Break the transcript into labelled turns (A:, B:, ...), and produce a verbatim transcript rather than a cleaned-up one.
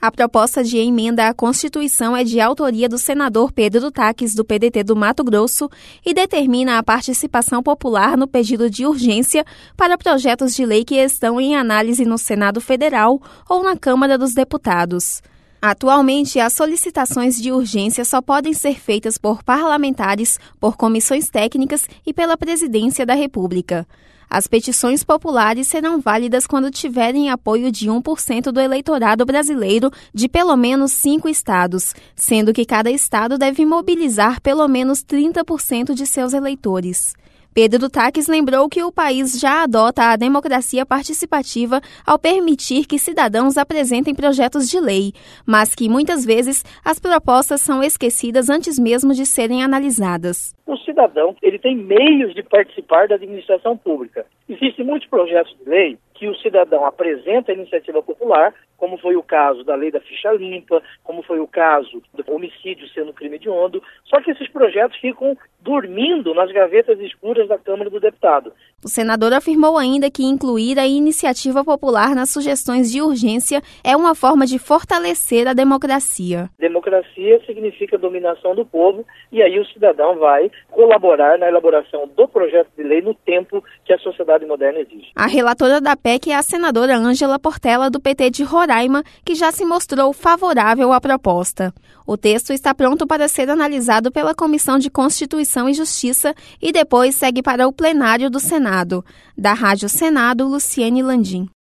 A: A proposta de emenda à Constituição é de autoria do senador Pedro Taques, do P D T do Mato Grosso, e determina a participação popular no pedido de urgência para projetos de lei que estão em análise no Senado Federal ou na Câmara dos Deputados. Atualmente, as solicitações de urgência só podem ser feitas por parlamentares, por comissões técnicas e pela Presidência da República. As petições populares serão válidas quando tiverem apoio de um por cento do eleitorado brasileiro de pelo menos cinco estados, sendo que cada estado deve mobilizar pelo menos trinta por cento de seus eleitores. Pedro Taques lembrou que o país já adota a democracia participativa ao permitir que cidadãos apresentem projetos de lei, mas que muitas vezes as propostas são esquecidas antes mesmo de serem analisadas.
B: O cidadão ele tem meios de participar da administração pública. Existem muitos projetos de lei que o cidadão apresenta a iniciativa popular, como foi o caso da lei da ficha limpa, como foi o caso do homicídio sendo crime hediondo, só que esses projetos ficam dormindo nas gavetas escuras da Câmara do Deputado.
A: O senador afirmou ainda que incluir a iniciativa popular nas sugestões de urgência é uma forma de fortalecer a democracia.
B: Democracia significa dominação do povo e aí o cidadão vai colaborar na elaboração do projeto de lei no tempo que a sociedade moderna exige.
A: A relatora da P E C é a senadora Ângela Portela, do P T de Roraima, que já se mostrou favorável à proposta. O texto está pronto para ser analisado pela Comissão de Constituição e Justiça e depois segue para o plenário do Senado. Da Rádio Senado, Luciene Landim.